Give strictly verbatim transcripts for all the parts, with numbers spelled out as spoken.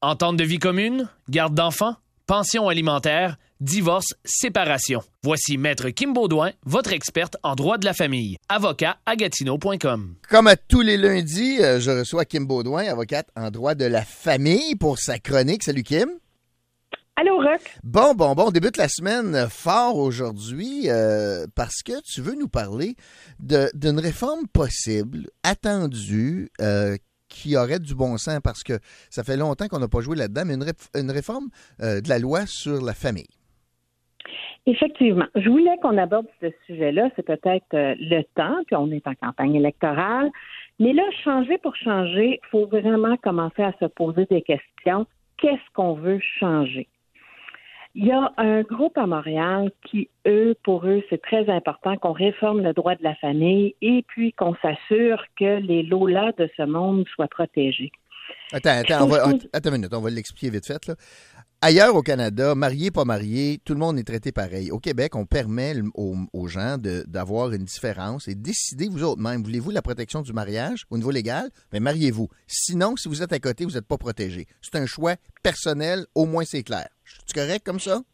Entente de vie commune? Garde d'enfants? Pension alimentaire? Divorce? Séparation? Voici Maître Kim Beaudoin, votre experte en droit de la famille. Avocat à Gatineau point com. Comme à tous les lundis, euh, je reçois Kim Beaudoin, avocate en droit de la famille, pour sa chronique. Salut Kim. Allô, Rock. Bon, bon, bon, on débute la semaine fort aujourd'hui euh, parce que tu veux nous parler de, d'une réforme possible, attendue, euh, qui aurait du bon sens parce que ça fait longtemps qu'on n'a pas joué là-dedans, mais une, ré- une réforme euh, de la loi sur la famille. Effectivement. Je voulais qu'on aborde ce sujet-là. C'est peut-être euh, le temps, puis on est en campagne électorale. Mais là, changer pour changer, il faut vraiment commencer à se poser des questions. Qu'est-ce qu'on veut changer? Il y a un groupe à Montréal qui, eux, pour eux, c'est très important qu'on réforme le droit de la famille et puis qu'on s'assure que les lolas de ce monde soient protégés. Attends, attends, on va, attends une minute, on va l'expliquer vite fait, là. Ailleurs au Canada, marié, pas marié, tout le monde est traité pareil. Au Québec, on permet aux, aux gens de, d'avoir une différence et décider vous autres même. Voulez-vous la protection du mariage au niveau légal? Bien, mariez-vous. Sinon, si vous êtes à côté, vous n'êtes pas protégé. C'est un choix personnel, au moins c'est clair. C'est correct comme ça?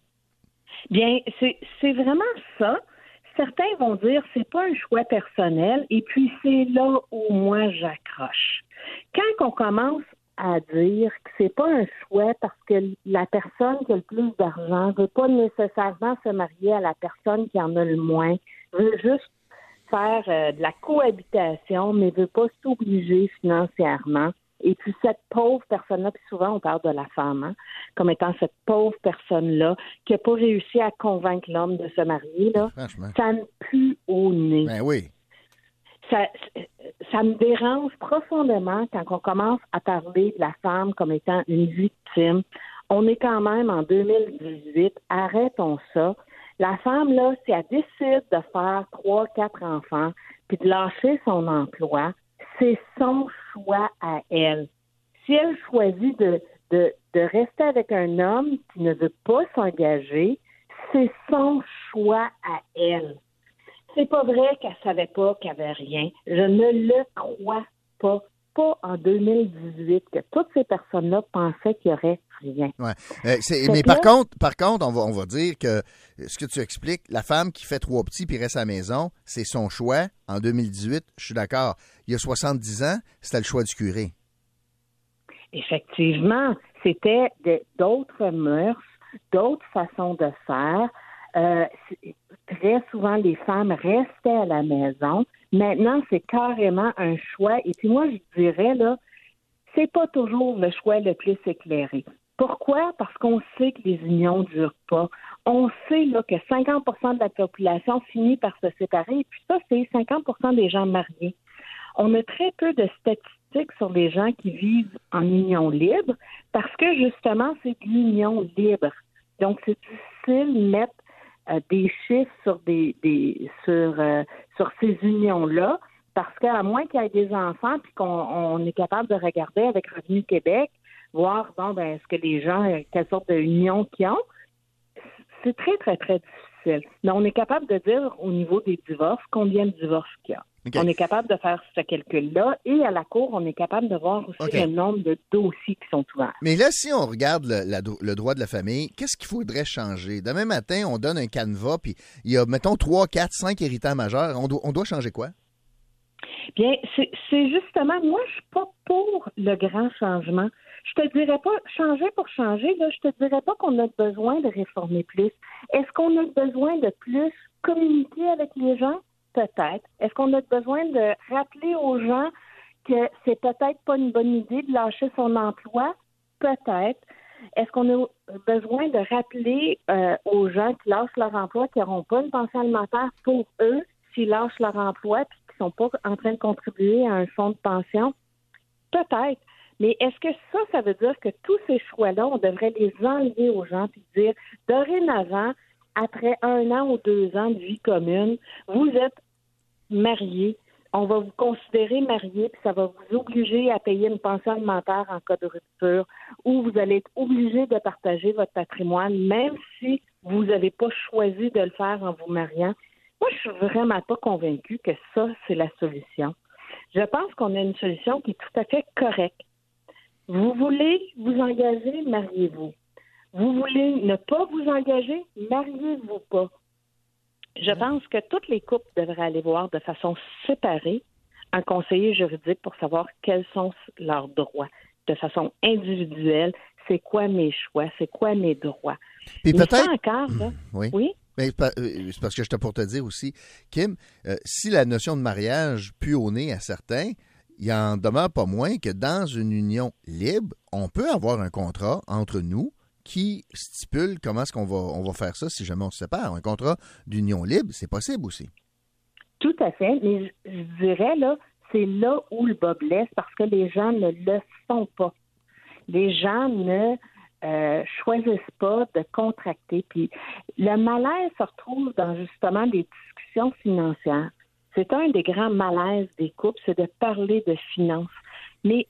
Bien, c'est, c'est vraiment ça. Certains vont dire c'est pas un choix personnel et puis c'est là où moi j'accroche. Quand on commence à dire que c'est pas un choix parce que la personne qui a le plus d'argent veut pas nécessairement se marier à la personne qui en a le moins, veut juste faire euh, de la cohabitation, mais veut pas s'obliger financièrement. Et puis cette pauvre personne-là, puis souvent on parle de la femme, hein, comme étant cette pauvre personne-là qui n'a pas réussi à convaincre l'homme de se marier, là, ça me pue au nez. Ben oui. Ça, ça me dérange profondément quand on commence à parler de la femme comme étant une victime. On est quand même en deux mille dix-huit. Arrêtons ça. La femme, là, si elle décide de faire trois, quatre enfants puis de lâcher son emploi, c'est son choix à elle. Si elle choisit de, de, de rester avec un homme qui ne veut pas s'engager, c'est son choix à elle. C'est pas vrai qu'elle savait pas qu'il y avait rien. Je ne le crois pas. Pas en deux mille dix-huit, que toutes ces personnes-là pensaient qu'il y aurait rien. Ouais. Euh, c'est, mais par là, contre, par contre, on va, on va dire que ce que tu expliques, la femme qui fait trois petits puis reste à la maison, c'est son choix. En deux mille dix-huit, je suis d'accord. Il y a soixante-dix ans, c'était le choix du curé. Effectivement, c'était de, d'autres mœurs, d'autres façons de faire. Euh, très souvent, les femmes restaient à la maison. Maintenant, c'est carrément un choix. Et puis moi, je dirais, là, c'est pas toujours le choix le plus éclairé. Pourquoi? Parce qu'on sait que les unions ne durent pas. On sait là, que cinquante pour cent de la population finit par se séparer. Et puis ça, c'est cinquante pour cent des gens mariés. On a très peu de statistiques sur les gens qui vivent en union libre parce que, justement, c'est de l'union libre. Donc, c'est difficile de mettre Euh, des chiffres sur des, des sur euh, sur ces unions-là, parce qu'à moins qu'il y ait des enfants puis qu'on on est capable de regarder avec Revenu Québec, voir bon ben est-ce que les gens, quelle sorte d'union qu'ils ont, c'est très, très, très difficile. Mais on est capable de dire au niveau des divorces combien de divorces qu'il y a. Okay. On est capable de faire ce calcul-là et à la Cour, on est capable de voir aussi okay. le nombre de dossiers qui sont ouverts. Mais là, si on regarde le, la, le droit de la famille, qu'est-ce qu'il faudrait changer? Demain matin, on donne un canevas, puis il y a, mettons, trois, quatre, cinq héritants majeurs. On doit, on doit changer quoi? Bien, c'est, c'est justement, moi, je suis pas pour le grand changement. Je te dirais pas, changer pour changer, là, je te dirais pas qu'on a besoin de réformer plus. Est-ce qu'on a besoin de plus communiquer avec les gens? Peut-être. Est-ce qu'on a besoin de rappeler aux gens que c'est peut-être pas une bonne idée de lâcher son emploi? Peut-être. Est-ce qu'on a besoin de rappeler euh, aux gens qui lâchent leur emploi qu'ils n'auront pas une pension alimentaire pour eux s'ils lâchent leur emploi et qu'ils ne sont pas en train de contribuer à un fonds de pension? Peut-être. Mais est-ce que ça, ça veut dire que tous ces choix-là, on devrait les enlever aux gens et dire, dorénavant, après un an ou deux ans de vie commune, vous êtes mariés, on va vous considérer mariés, puis ça va vous obliger à payer une pension alimentaire en cas de rupture, ou vous allez être obligé de partager votre patrimoine, même si vous n'avez pas choisi de le faire en vous mariant. Moi, je suis vraiment pas convaincue que ça, c'est la solution. Je pense qu'on a une solution qui est tout à fait correcte. Vous voulez vous engager, mariez-vous. Vous voulez ne pas vous engager, mariez-vous pas. Je pense que toutes les couples devraient aller voir de façon séparée un conseiller juridique pour savoir quels sont leurs droits. De façon individuelle, c'est quoi mes choix, c'est quoi mes droits. Puis Mais peut-être... ça encore, là, oui. oui? Mais c'est parce que j'étais pour te dire aussi, Kim, euh, si la notion de mariage pue au nez à certains, il en demeure pas moins que dans une union libre, on peut avoir un contrat entre nous qui stipule comment est-ce qu'on va, on va faire ça si jamais on se sépare. Un contrat d'union libre, c'est possible aussi. Tout à fait, mais je, je dirais, là, c'est là où le bas blesse parce que les gens ne le font pas. Les gens ne euh, choisissent pas de contracter. Puis le malaise se retrouve dans justement les discussions financières. C'est un des grands malaises des couples, c'est de parler de finances. Mais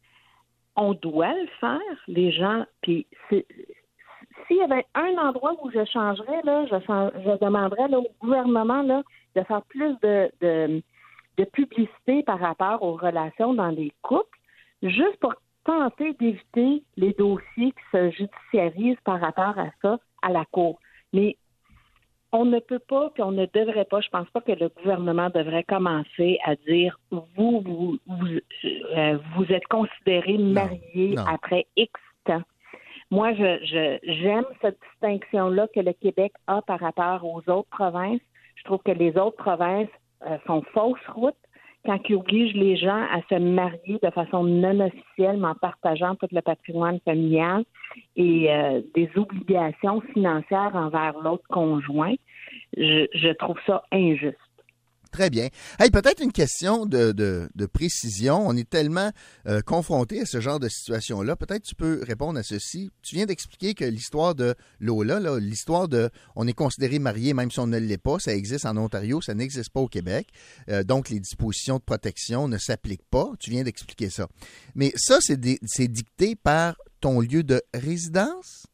on doit le faire, les gens. Puis c'est, s'il y avait un endroit où je changerais, là, je, je demanderais là, au gouvernement là, de faire plus de, de, de publicité par rapport aux relations dans les couples, juste pour tenter d'éviter les dossiers qui se judiciarisent par rapport à ça à la Cour. Mais on ne peut pas, puis on ne devrait pas, je pense pas que le gouvernement devrait commencer à dire vous, vous, vous, euh, vous êtes considéré marié non, non. après X temps. Moi, je, je j'aime cette distinction-là que le Québec a par rapport aux autres provinces. Je trouve que les autres provinces euh, font fausse route quand ils obligent les gens à se marier de façon non officielle, mais en partageant tout le patrimoine familial et euh, des obligations financières envers l'autre conjoint. Je, je trouve ça injuste. Très bien. Hey, peut-être une question de, de, de précision. On est tellement euh, confronté à ce genre de situation-là. Peut-être tu peux répondre à ceci. Tu viens d'expliquer que l'histoire de Lola, là, l'histoire de on est considéré marié même si on ne l'est pas, ça existe en Ontario, ça n'existe pas au Québec. Euh, donc, les dispositions de protection ne s'appliquent pas. Tu viens d'expliquer ça. Mais ça, c'est, des, c'est dicté par ton lieu de résidence?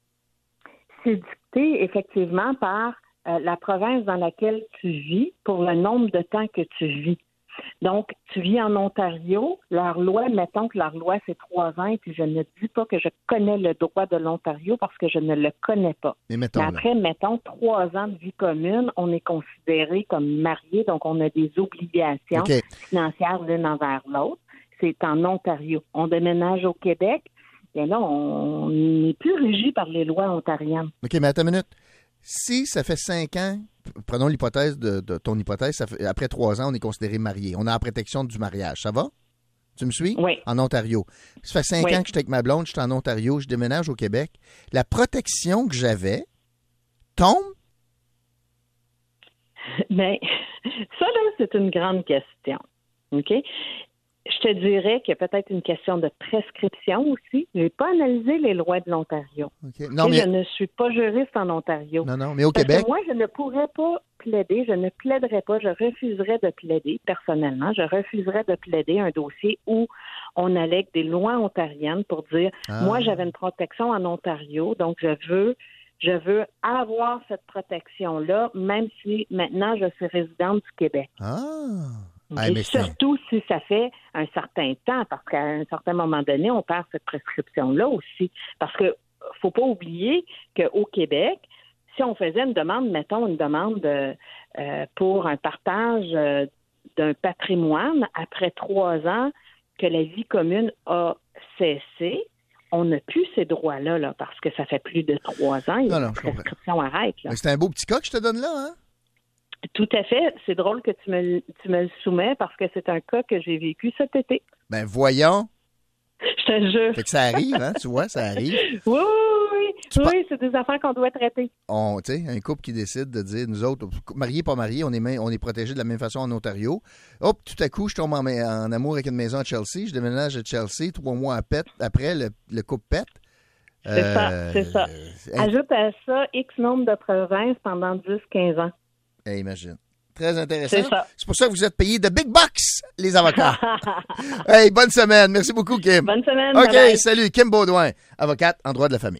C'est dicté effectivement par Euh, la province dans laquelle tu vis pour le nombre de temps que tu vis. Donc, tu vis en Ontario, leur loi, mettons que leur loi, c'est trois ans, et puis je ne dis pas que je connais le droit de l'Ontario parce que je ne le connais pas. Mais, mettons, Mais après, là. mettons, trois ans de vie commune, on est considéré comme marié, donc on a des obligations okay. financières l'une envers l'autre. C'est en Ontario. On déménage au Québec, et là, on n'est plus régi par les lois ontariennes. OK, mais attends une minute. Si ça fait cinq ans, prenons l'hypothèse de, de ton hypothèse, ça fait, après trois ans, on est considéré marié. On a la protection du mariage. Ça va? Tu me suis? Oui. En Ontario. Ça fait cinq oui. ans que je suis avec ma blonde, je suis en Ontario, je déménage au Québec. La protection que j'avais tombe? Bien, ça, là, c'est une grande question. OK? Je te dirais qu'il y a peut-être une question de prescription aussi. Je n'ai pas analysé les lois de l'Ontario. Okay. Non, mais... Je ne suis pas juriste en Ontario. Non, non, mais au Parce Québec... que moi, je ne pourrais pas plaider, je ne plaiderais pas, je refuserais de plaider, personnellement, je refuserais de plaider un dossier où on allègue des lois ontariennes pour dire, ah. moi, j'avais une protection en Ontario, donc je veux... Je veux avoir cette protection-là, même si maintenant je suis résidente du Québec. Ah! Ah, mais surtout si ça fait un certain temps, parce qu'à un certain moment donné, on perd cette prescription-là aussi. Parce que faut pas oublier qu'au Québec, si on faisait une demande, mettons une demande de, euh, pour un partage euh, d'un patrimoine après trois ans que la vie commune a cessé, on n'a plus ces droits-là là, parce que ça fait plus de trois ans et non, non, la prescription arrête. Là. C'est un beau petit cas que je te donne là, hein? Tout à fait. C'est drôle que tu me, tu me le soumets parce que c'est un cas que j'ai vécu cet été. Ben voyons. Je te jure. Fait que ça arrive, hein? Tu vois, ça arrive. Oui, oui, oui. Tu oui, par... c'est des affaires qu'on doit traiter. On, tu sais, un couple qui décide de dire, nous autres, mariés, pas mariés, on est, main, on est protégés de la même façon en Ontario. Hop, tout à coup, je tombe en, en amour avec une maison à Chelsea. Je déménage à Chelsea. Trois mois à pète, après, le, le couple pète. C'est euh, ça, c'est ça. Euh, Ajoute à ça X nombre de provinces pendant dix à quinze ans. Hey, imagine. Très intéressant. C'est ça. C'est pour ça que vous êtes payés de big bucks, les avocats. Hey, bonne semaine. Merci beaucoup, Kim. Bonne semaine. OK, bye bye. Salut. Kim Baudouin, avocate en droit de la famille.